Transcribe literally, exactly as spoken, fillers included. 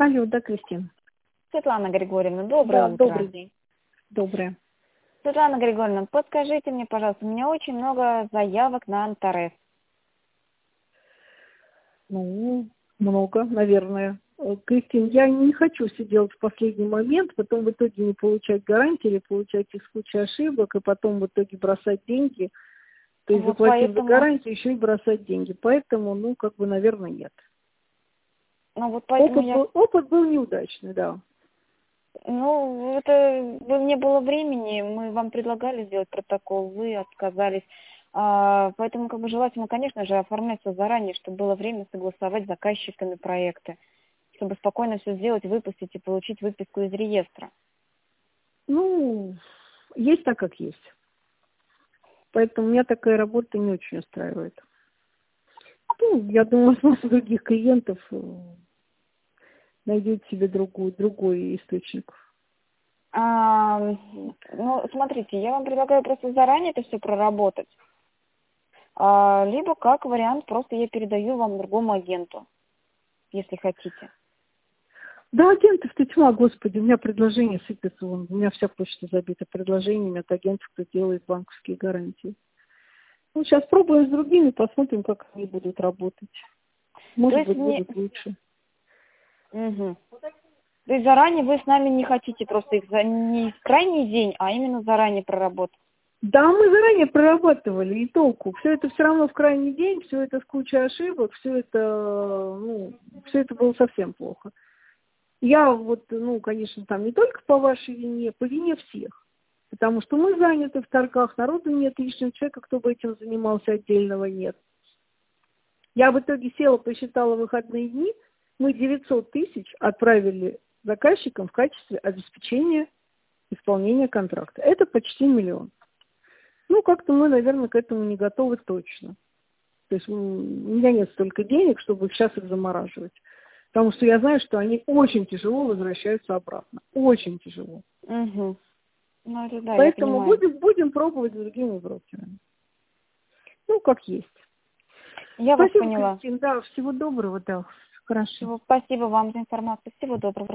Алло, да, Кристина. Светлана Григорьевна, доброе Да, утро. добрый день. Доброе. Светлана Григорьевна, подскажите мне, пожалуйста, у меня очень много заявок на Антарес. Ну, много, наверное. Э, Кристин, я не хочу все делать в последний момент, потом в итоге не получать гарантии или получать из кучи ошибок, и потом в итоге бросать деньги. То есть Вот заплатив за поэтому, гарантию, еще и бросать деньги. Поэтому, ну, как бы, наверное, нет. ну вот поэтому Опыт я, был, опыт был неудачный, да. ну это вы- не было времени, мы вам предлагали сделать протокол, вы отказались. А, поэтому как бы желательно, конечно же, оформлять все заранее, чтобы было время согласовать с заказчиками проекта, чтобы спокойно все сделать, выпустить и получить выписку из реестра. Ну, есть так, как есть. Поэтому меня такая работа не очень устраивает. Ну, я думаю, масса других клиентов э, найдет себе другую, другой источник. А, ну, смотрите, я вам предлагаю просто заранее это все проработать. А, либо как вариант, просто я передаю вам другому агенту, если хотите. Да, агентов-то тьма, господи, у меня предложения сыпятся, вон, у меня вся почта забита предложениями от агентов, кто делает банковские гарантии. Ну, сейчас пробуем с другими, посмотрим, как они будут работать. То Может есть быть, не... будет лучше. Мгм. То есть заранее вы с нами не хотите просто их за... не в крайний день, а именно заранее проработать. Да, мы заранее прорабатывали, и толку. Все это все равно в крайний день, все это с кучей ошибок, все это, ну, все это было совсем плохо. Я вот, ну, конечно, там не только по вашей вине, по вине всех. Потому что мы заняты в торгах, народу нет, лишнего человека, кто бы этим занимался, отдельного нет. Я в итоге села, посчитала выходные дни, мы девятьсот тысяч отправили заказчикам в качестве обеспечения исполнения контракта. Это почти миллион. Ну, как-то мы, наверное, к этому не готовы точно. То есть м, у меня нет столько денег, чтобы сейчас их замораживать. Потому что я знаю, что они очень тяжело возвращаются обратно. Очень тяжело. Угу. Ну, это да, я Поэтому понимаю. будем, будем пробовать с другими брокерами. Ну, как есть. Я вас Спасибо, поняла. Кристина. Да, всего доброго, да. Хорошо. Всего- Спасибо вам за информацию. Всего доброго.